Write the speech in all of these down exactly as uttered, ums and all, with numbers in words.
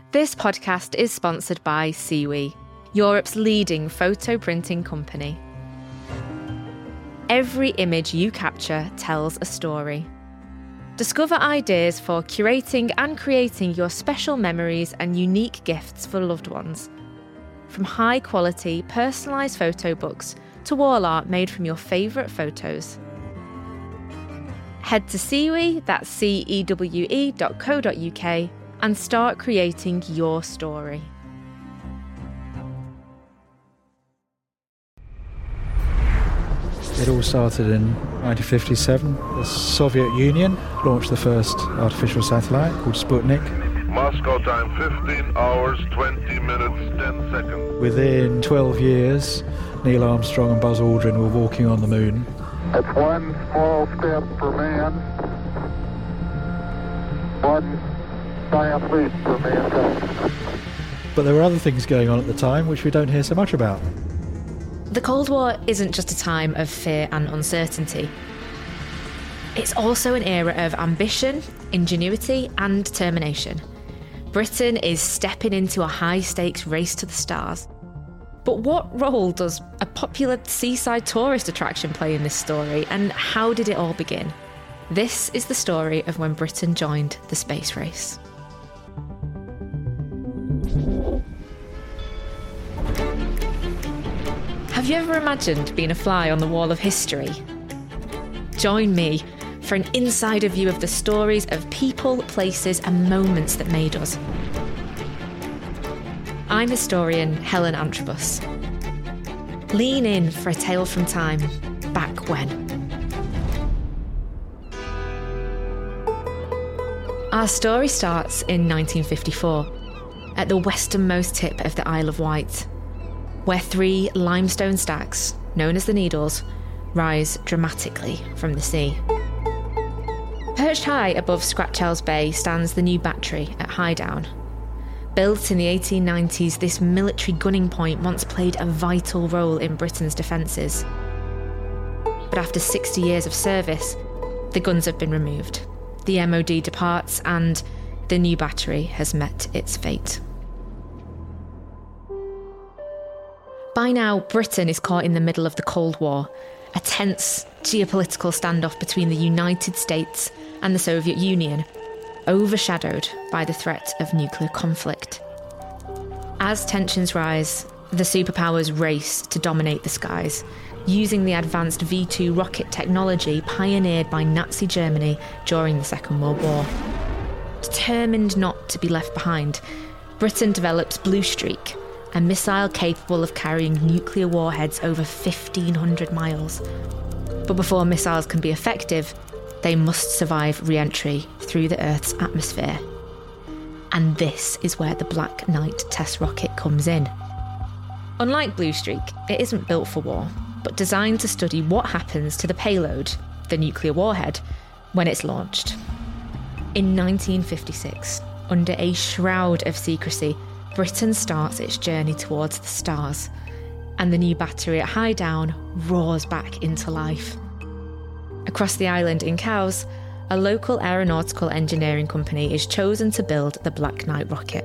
This podcast is sponsored by SeaWe, Europe's leading photo printing company. Every image you capture tells a story. Discover ideas for curating and creating your special memories and unique gifts for loved ones. From high-quality, personalised photo books to wall art made from your favourite photos. Head to SeaWe, that's C E W E dot co dot U K, and start creating your story. It all started in nineteen fifty-seven. The Soviet Union launched the first artificial satellite called Sputnik. Moscow time fifteen hours, twenty minutes, ten seconds. Within twelve years, Neil Armstrong and Buzz Aldrin were walking on the moon. It's one small step for man, one giant leap for mankind. But there were other things going on at the time which we don't hear so much about. The Cold War isn't just a time of fear and uncertainty. It's also an era of ambition, ingenuity, and determination. Britain is stepping into a high-stakes race to the stars. But what role does a popular seaside tourist attraction play in this story, and how did it all begin? This is the story of when Britain joined the space race. Have you ever imagined being a fly on the wall of history? Join me for an insider view of the stories of people, places, and moments that made us. I'm historian Helen Antrobus. Lean in for a tale from time, back when. Our story starts in nineteen fifty-four, at the westernmost tip of the Isle of Wight, where three limestone stacks, known as the Needles, rise dramatically from the sea. Perched high above Scratchells Bay stands the new battery at Highdown. Built in the eighteen nineties, this military gunning point once played a vital role in Britain's defences. But after sixty years of service, the guns have been removed. The M O D departs and the new battery has met its fate. By now, Britain is caught in the middle of the Cold War, a tense geopolitical standoff between the United States and the Soviet Union, overshadowed by the threat of nuclear conflict. As tensions rise, the superpowers race to dominate the skies, using the advanced V two rocket technology pioneered by Nazi Germany during the Second World War. Determined not to be left behind, Britain develops Blue Streak, a missile capable of carrying nuclear warheads over fifteen hundred miles. But before missiles can be effective, they must survive re-entry through the Earth's atmosphere. And this is where the Black Knight test rocket comes in. Unlike Blue Streak, it isn't built for war, but designed to study what happens to the payload, the nuclear warhead, when it's launched. In nineteen fifty-six, under a shroud of secrecy, Britain starts its journey towards the stars, and the new battery at Highdown roars back into life. Across the island in Cowes, a local aeronautical engineering company is chosen to build the Black Knight rocket.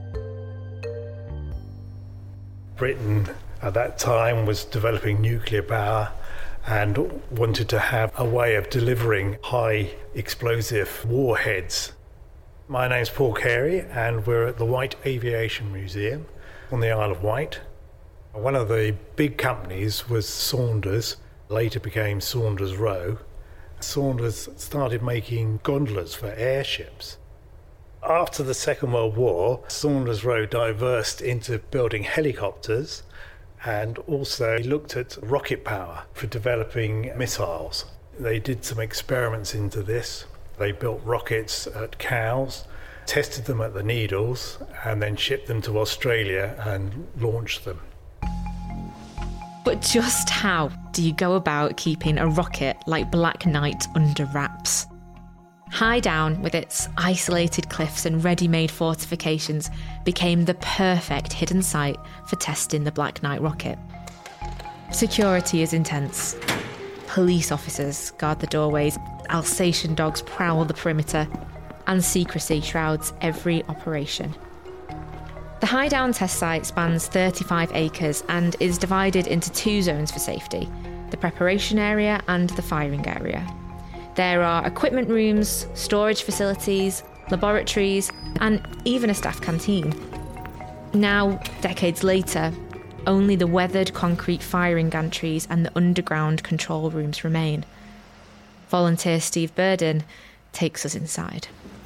Britain at that time was developing nuclear power and wanted to have a way of delivering high explosive warheads. My name's Paul Carey, and we're at the Wight Aviation Museum on the Isle of Wight. One of the big companies was Saunders, later became Saunders Roe. Saunders started making gondolas for airships. After the Second World War, Saunders Roe diversed into building helicopters and also looked at rocket power for developing missiles. They did some experiments into this. They built rockets at Cowes, tested them at the Needles, and then shipped them to Australia and launched them. But just how do you go about keeping a rocket like Black Knight under wraps? Highdown, with its isolated cliffs and ready-made fortifications, became the perfect hidden site for testing the Black Knight rocket. Security is intense. Police officers guard the doorways, Alsatian dogs prowl the perimeter, and secrecy shrouds every operation. The Highdown test site spans thirty-five acres and is divided into two zones for safety, the preparation area and the firing area. There are equipment rooms, storage facilities, laboratories, and even a staff canteen. Now, decades later, only the weathered concrete firing gantries and the underground control rooms remain. Volunteer Steve Burden takes us inside.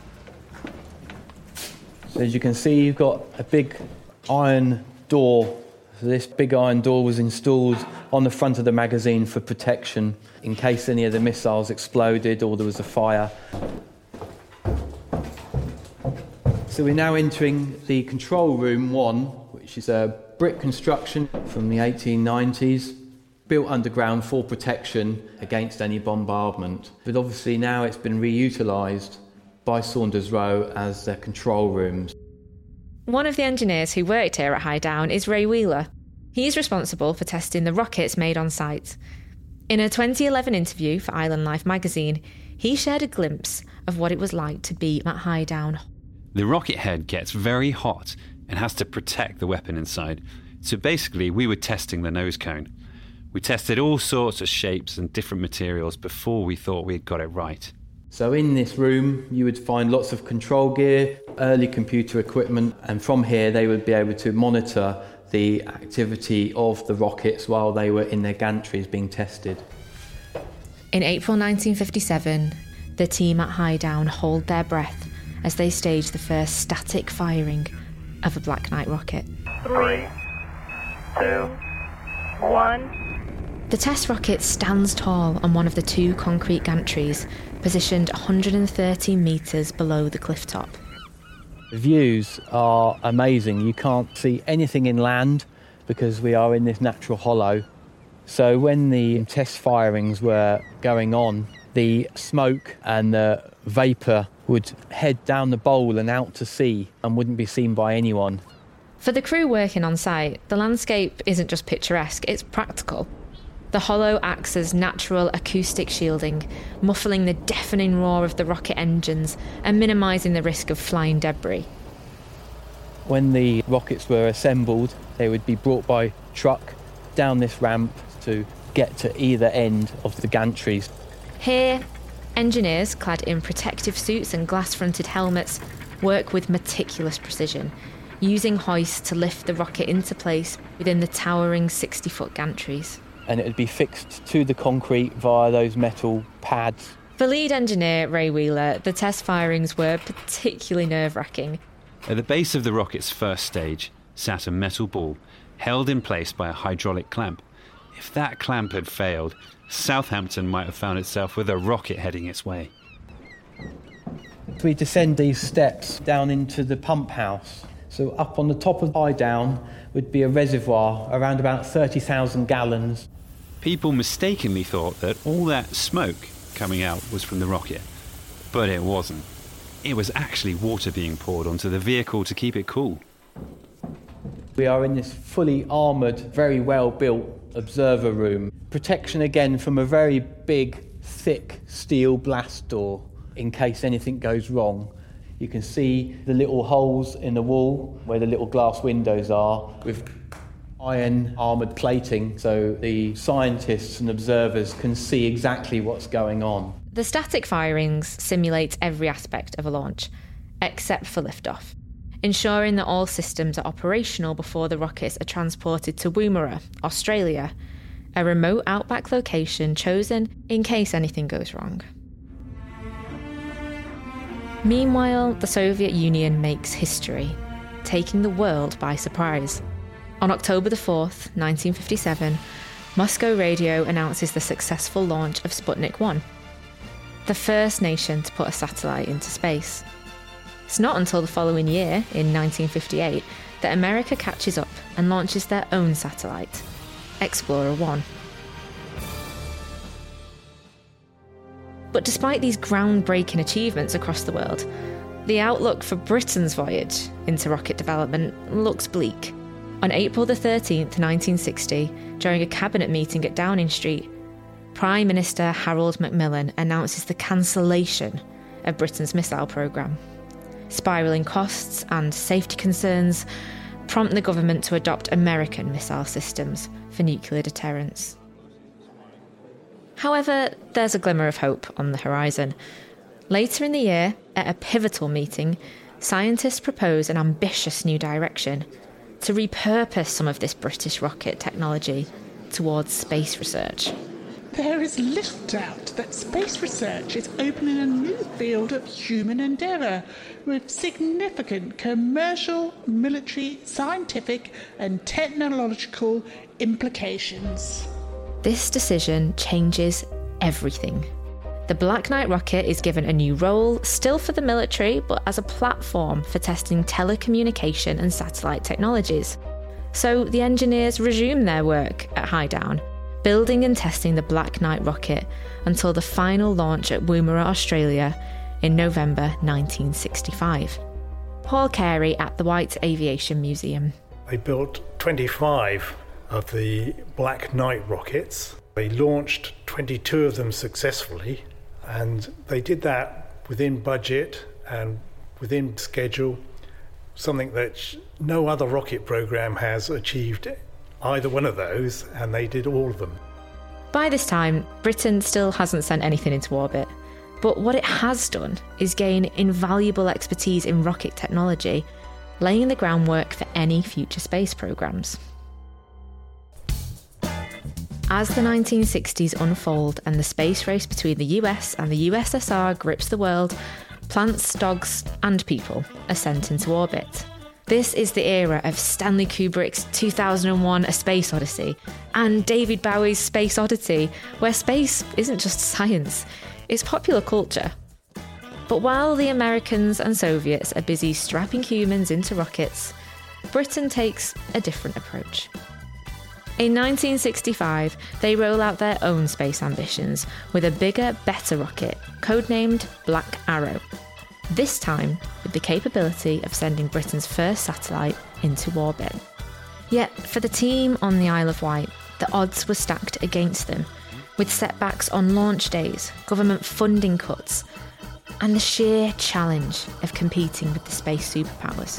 So as you can see, you've got a big iron door. So this big iron door was installed on the front of the magazine for protection in case any of the missiles exploded or there was a fire. So we're now entering the control room one, which is a brick construction from the eighteen nineties, built underground for protection against any bombardment. But obviously now it's been reutilised by Saunders Roe as their control rooms. One of the engineers who worked here at Highdown is Ray Wheeler. He's responsible for testing the rockets made on site. In a twenty eleven interview for Island Life magazine, he shared a glimpse of what it was like to be at Highdown. The rocket head gets very hot and has to protect the weapon inside. So basically, we were testing the nose cone. We tested all sorts of shapes and different materials before we thought we'd got it right. So in this room, you would find lots of control gear, early computer equipment, and from here they would be able to monitor the activity of the rockets while they were in their gantries being tested. In April nineteen fifty-seven, the team at Highdown hold their breath as they stage the first static firing of a Black Knight rocket. Three, two, one. The test rocket stands tall on one of the two concrete gantries, positioned one hundred thirty metres below the cliff top. The views are amazing. You can't see anything inland because we are in this natural hollow. So when the test firings were going on, the smoke and the vapour would head down the bowl and out to sea and wouldn't be seen by anyone. For the crew working on site, the landscape isn't just picturesque, it's practical. The hollow acts as natural acoustic shielding, muffling the deafening roar of the rocket engines and minimising the risk of flying debris. When the rockets were assembled, they would be brought by truck down this ramp to get to either end of the gantries. Here, engineers clad in protective suits and glass-fronted helmets work with meticulous precision, using hoists to lift the rocket into place within the towering sixty-foot gantries. And it would be fixed to the concrete via those metal pads. For lead engineer Ray Wheeler, the test firings were particularly nerve-wracking. At the base of the rocket's first stage sat a metal ball held in place by a hydraulic clamp. If that clamp had failed, Southampton might have found itself with a rocket heading its way. We descend these steps down into the pump house. So up on the top of Highdown would be a reservoir around about thirty thousand gallons. People mistakenly thought that all that smoke coming out was from the rocket, but it wasn't. It was actually water being poured onto the vehicle to keep it cool. We are in this fully armoured, very well built observer room. Protection again from a very big, thick steel blast door in case anything goes wrong. You can see the little holes in the wall where the little glass windows are with iron armoured plating so the scientists and observers can see exactly what's going on. The static firings simulate every aspect of a launch, except for liftoff, ensuring that all systems are operational before the rockets are transported to Woomera, Australia, a remote outback location chosen in case anything goes wrong. Meanwhile, the Soviet Union makes history, taking the world by surprise. On October the fourth, nineteen fifty-seven, Moscow Radio announces the successful launch of Sputnik one, the first nation to put a satellite into space. It's not until the following year, in nineteen fifty-eight, that America catches up and launches their own satellite, Explorer one. But despite these groundbreaking achievements across the world, the outlook for Britain's voyage into rocket development looks bleak. On April the thirteenth, nineteen sixty, during a cabinet meeting at Downing Street, Prime Minister Harold Macmillan announces the cancellation of Britain's missile programme. Spiralling costs and safety concerns prompt the government to adopt American missile systems for nuclear deterrence. However, there's a glimmer of hope on the horizon. Later in the year, at a pivotal meeting, scientists propose an ambitious new direction to repurpose some of this British rocket technology towards space research. There is little doubt that space research is opening a new field of human endeavour with significant commercial, military, scientific and technological implications. This decision changes everything. The Black Knight rocket is given a new role, still for the military, but as a platform for testing telecommunication and satellite technologies. So the engineers resume their work at Highdown, building and testing the Black Knight rocket until the final launch at Woomera, Australia in November nineteen sixty-five. Paul Carey at the White Aviation Museum. They built twenty-five of the Black Knight rockets. They launched twenty-two of them successfully, and they did that within budget and within schedule, something that no other rocket program has achieved either one of those, and they did all of them. By this time, Britain still hasn't sent anything into orbit, but what it has done is gain invaluable expertise in rocket technology, laying the groundwork for any future space programs. As the nineteen sixties unfold and the space race between the U S and the U S S R grips the world, plants, dogs and people are sent into orbit. This is the era of Stanley Kubrick's two thousand one A Space Odyssey and David Bowie's Space Oddity, where space isn't just science, it's popular culture. But while the Americans and Soviets are busy strapping humans into rockets, Britain takes a different approach. In nineteen sixty-five, they roll out their own space ambitions with a bigger, better rocket, codenamed Black Arrow. This time with the capability of sending Britain's first satellite into orbit. Yet, for the team on the Isle of Wight, the odds were stacked against them, with setbacks on launch days, government funding cuts, and the sheer challenge of competing with the space superpowers.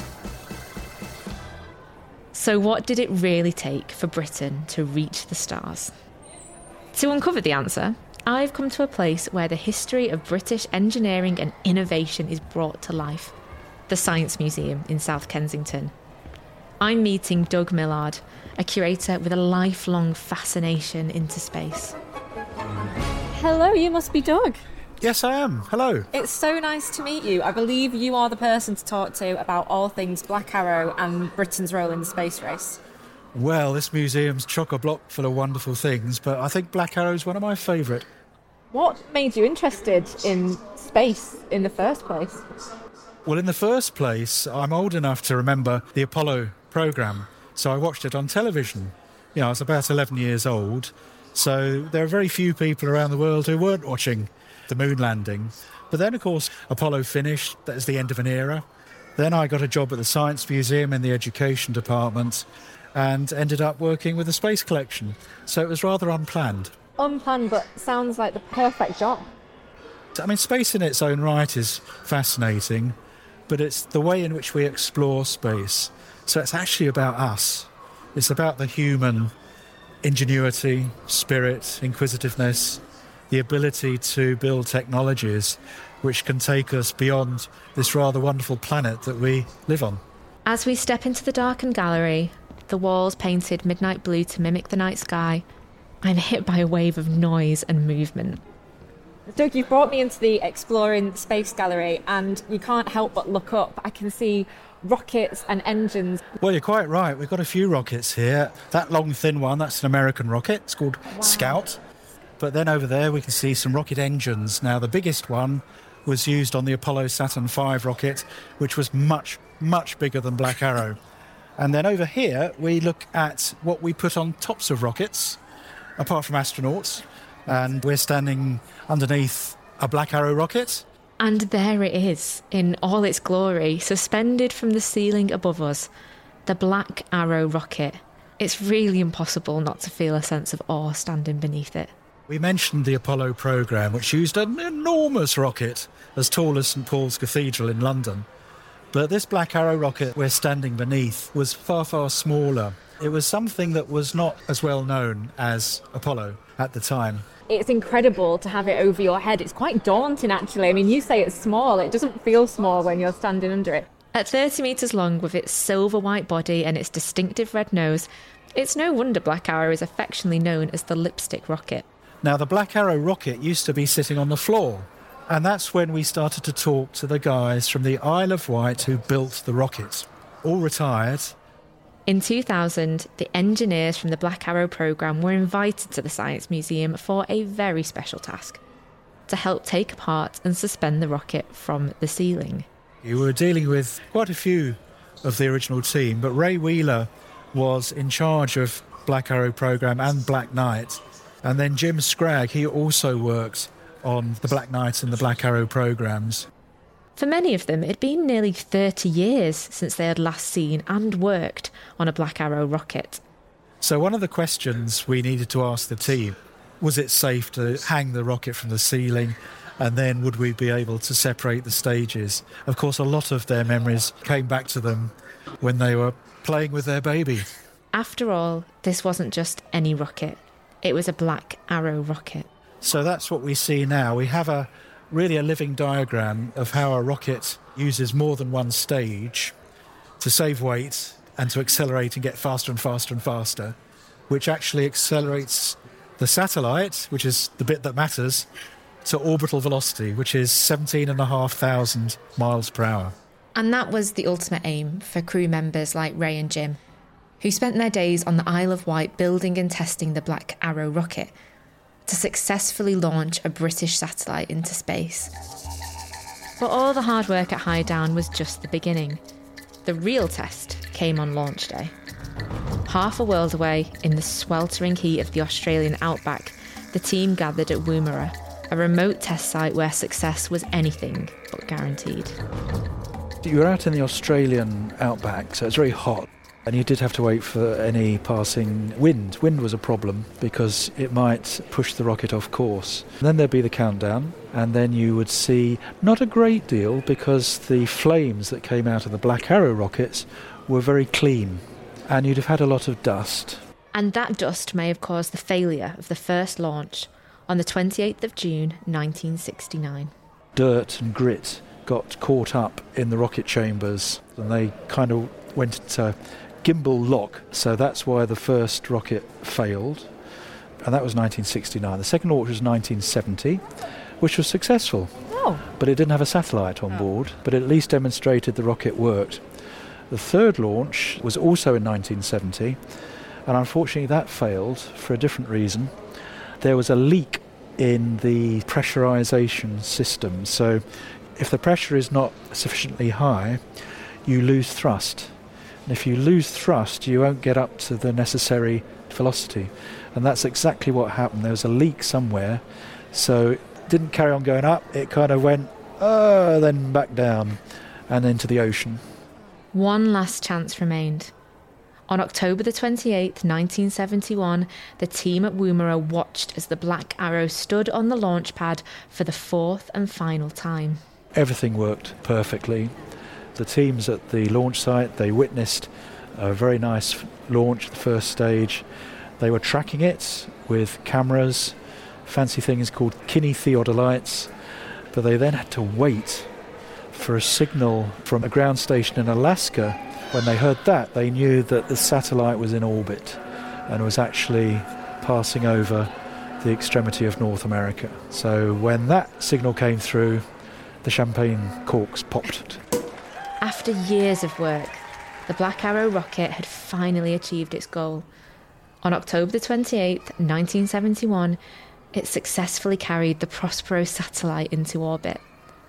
So what did it really take for Britain to reach the stars? To uncover the answer, I've come to a place where the history of British engineering and innovation is brought to life, the Science Museum in South Kensington. I'm meeting Doug Millard, a curator with a lifelong fascination into space. Hello, you must be Doug. Yes, I am. Hello. It's so nice to meet you. I believe you are the person to talk to about all things Black Arrow and Britain's role in the space race. Well, this museum's chock-a-block full of wonderful things, but I think Black Arrow's one of my favourite. What made you interested in space in the first place? Well, in the first place, I'm old enough to remember the Apollo programme, so I watched it on television. You know, I was about eleven years old, so there are very few people around the world who weren't watching the moon landing. But then, of course, Apollo finished. That was the end of an era. Then I got a job at the Science Museum in the Education Department and ended up working with the Space Collection. So it was rather unplanned. Unplanned, but sounds like the perfect job. I mean, space in its own right is fascinating, but it's the way in which we explore space. So it's actually about us. It's about the human ingenuity, spirit, inquisitiveness, the ability to build technologies which can take us beyond this rather wonderful planet that we live on. As we step into the darkened gallery, the walls painted midnight blue to mimic the night sky, I'm hit by a wave of noise and movement. Doug, you've brought me into the Exploring Space Gallery and you can't help but look up. I can see rockets and engines. Well, you're quite right. We've got a few rockets here. That long, thin one, that's an American rocket. It's called wow. Scout. But then over there we can see some rocket engines. Now, the biggest one was used on the Apollo Saturn five rocket, which was much, much bigger than Black Arrow. And then over here we look at what we put on tops of rockets, apart from astronauts. And we're standing underneath a Black Arrow rocket. And there it is, in all its glory, suspended from the ceiling above us, the Black Arrow rocket. It's really impossible not to feel a sense of awe standing beneath it. We mentioned the Apollo programme, which used an enormous rocket as tall as St Paul's Cathedral in London. But this Black Arrow rocket we're standing beneath was far, far smaller. It was something that was not as well known as Apollo at the time. It's incredible to have it over your head. It's quite daunting, actually. I mean, you say it's small. It doesn't feel small when you're standing under it. At thirty metres long, with its silver white body and its distinctive red nose, it's no wonder Black Arrow is affectionately known as the lipstick rocket. Now, the Black Arrow rocket used to be sitting on the floor, and that's when we started to talk to the guys from the Isle of Wight who built the rocket. All retired. In two thousand, the engineers from the Black Arrow programme were invited to the Science Museum for a very special task: to help take apart and suspend the rocket from the ceiling. You were dealing with quite a few of the original team, but Ray Wheeler was in charge of Black Arrow programme and Black Knight. And then Jim Scragg, he also worked on the Black Knight and the Black Arrow programmes. For many of them, it had been nearly thirty years since they had last seen and worked on a Black Arrow rocket. So one of the questions we needed to ask the team, was it safe to hang the rocket from the ceiling? And then would we be able to separate the stages? Of course, a lot of their memories came back to them when they were playing with their baby. After all, this wasn't just any rocket. It was a Black Arrow rocket. So that's what we see now. We have a really a living diagram of how a rocket uses more than one stage to save weight and to accelerate and get faster and faster and faster, which actually accelerates the satellite, which is the bit that matters, to orbital velocity, which is seventeen and a half thousand miles per hour. And that was the ultimate aim for crew members like Ray and Jim, who spent their days on the Isle of Wight building and testing the Black Arrow rocket to successfully launch a British satellite into space. But all the hard work at Highdown was just the beginning. The real test came on launch day. Half a world away, in the sweltering heat of the Australian outback, the team gathered at Woomera, a remote test site where success was anything but guaranteed. You were out in the Australian outback, so it's very hot, and you did have to wait for any passing wind. Wind was a problem because it might push the rocket off course. Then there'd be the countdown, and then you would see not a great deal because the flames that came out of the Black Arrow rockets were very clean, and you'd have had a lot of dust. And that dust may have caused the failure of the first launch on the twenty-eighth of June nineteen sixty-nine. Dirt and grit got caught up in the rocket chambers, and they kind of went into gimbal lock, so that's why the first rocket failed, and that was nineteen sixty-nine. The second launch was nineteen seventy, which was successful. Oh. But it didn't have a satellite on board, but it at least demonstrated the rocket worked. The third launch was also in nineteen seventy, and unfortunately that failed for a different reason. There was a leak in the pressurization system, so if the pressure is not sufficiently high, you lose thrust. And if you lose thrust, you won't get up to the necessary velocity. And that's exactly what happened. There was a leak somewhere, so it didn't carry on going up. It kind of went, uh, then back down and into the ocean. One last chance remained. On October the twenty-eighth, nineteen seventy-one, the team at Woomera watched as the Black Arrow stood on the launch pad for the fourth and final time. Everything worked perfectly. The teams at the launch site, they witnessed a very nice launch, the first stage. They were tracking it with cameras, fancy things called kinetheodolites, but they then had to wait for a signal from a ground station in Alaska. When they heard that, they knew that the satellite was in orbit and was actually passing over the extremity of North America. So when that signal came through, the champagne corks popped. After years of work, the Black Arrow rocket had finally achieved its goal. On October the twenty-eighth, nineteen seventy-one, it successfully carried the Prospero satellite into orbit.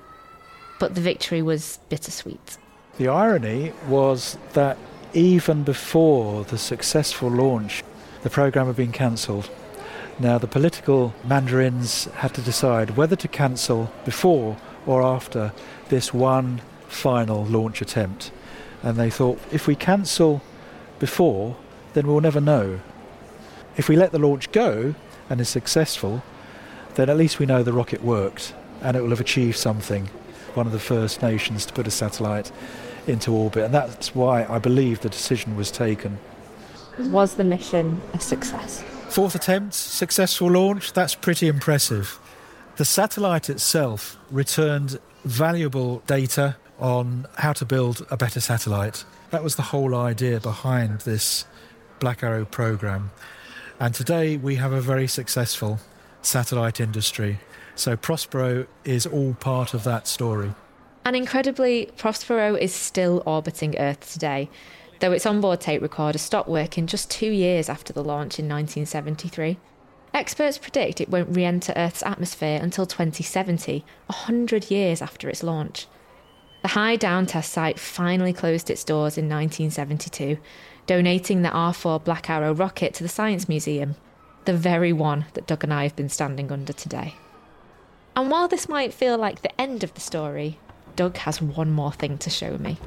But the victory was bittersweet. The irony was that even before the successful launch, the programme had been cancelled. Now, the political mandarins had to decide whether to cancel before or after this one final launch attempt. And they thought, if we cancel before, then we'll never know. If we let the launch go and is successful, then at least we know the rocket worked and it will have achieved something. One of the first nations to put a satellite into orbit, and that's why I believe the decision was taken. Was the mission a success? Fourth attempt, successful launch, that's pretty impressive. The satellite itself returned valuable data on how to build a better satellite. That was the whole idea behind this Black Arrow program. And today we have a very successful satellite industry. So Prospero is all part of that story. And incredibly, Prospero is still orbiting Earth today, though its onboard tape recorder stopped working just two years after the launch in nineteen seventy-three. Experts predict it won't re-enter Earth's atmosphere until twenty seventy, one hundred years after its launch. The High Down test site finally closed its doors in nineteen seventy-two, donating the R four Black Arrow rocket to the Science Museum, the very one that Doug and I have been standing under today. And while this might feel like the end of the story, Doug has one more thing to show me.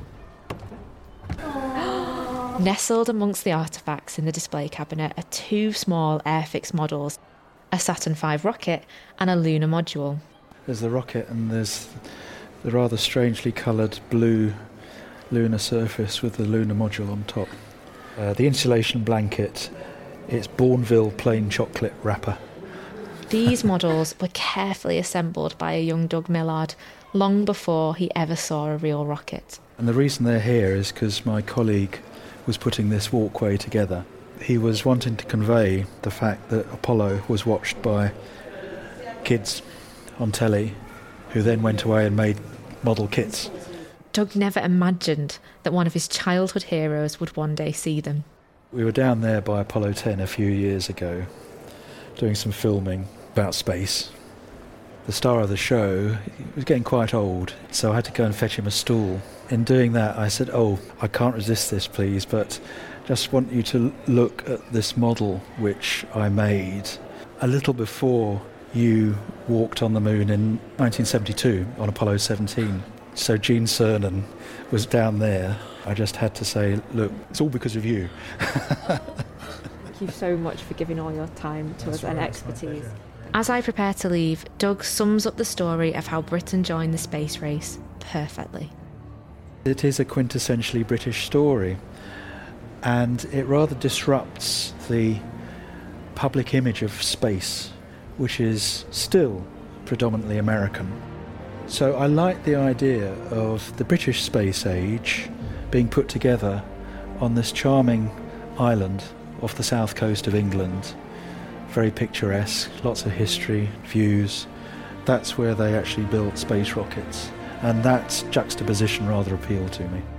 Nestled amongst the artefacts in the display cabinet are two small Airfix models, a Saturn five rocket and a lunar module. There's the rocket and there's the rather strangely coloured blue lunar surface with the lunar module on top. Uh, the insulation blanket, it's Bourneville plain chocolate wrapper. These models were carefully assembled by a young Doug Millard long before he ever saw a real rocket. And the reason they're here is because my colleague was putting this walkway together. He was wanting to convey the fact that Apollo was watched by kids on telly who then went away and made model kits. Doug never imagined that one of his childhood heroes would one day see them. We were down there by Apollo ten a few years ago doing some filming about space. The star of the show was getting quite old, so I had to go and fetch him a stool. In doing that, I said, oh, I can't resist this, please, but just want you to look at this model which I made a little before you walked on the moon in nineteen seventy-two on Apollo seventeen. So Gene Cernan was down there. I just had to say, look, it's all because of you. Thank you so much for giving all your time to us and expertise. As I prepare to leave, Doug sums up the story of how Britain joined the space race perfectly. It is a quintessentially British story, and it rather disrupts the public image of space, which is still predominantly American. So I like the idea of the British space age being put together on this charming island off the south coast of England. Very picturesque, lots of history, views. That's where they actually built space rockets, and that juxtaposition rather appealed to me.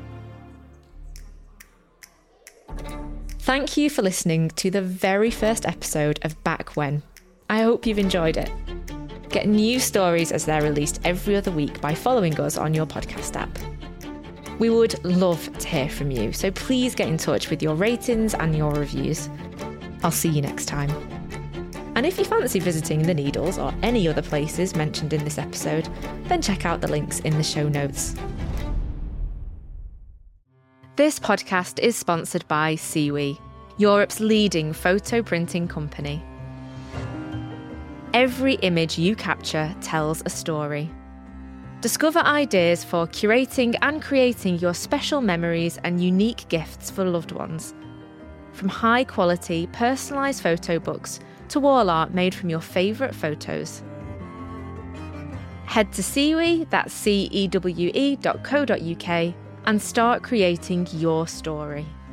Thank you for listening to the very first episode of Back When. I hope you've enjoyed it. Get new stories as they're released every other week by following us on your podcast app. We would love to hear from you, so please get in touch with your ratings and your reviews. I'll see you next time. And if you fancy visiting the Needles or any other places mentioned in this episode, then check out the links in the show notes. This podcast is sponsored by Siwi, Europe's leading photo printing company. Every image you capture tells a story. Discover ideas for curating and creating your special memories and unique gifts for loved ones. From high-quality, personalised photo books to wall art made from your favourite photos. Head to Siwi, that's C E W E dot co dot U K, and start creating your story.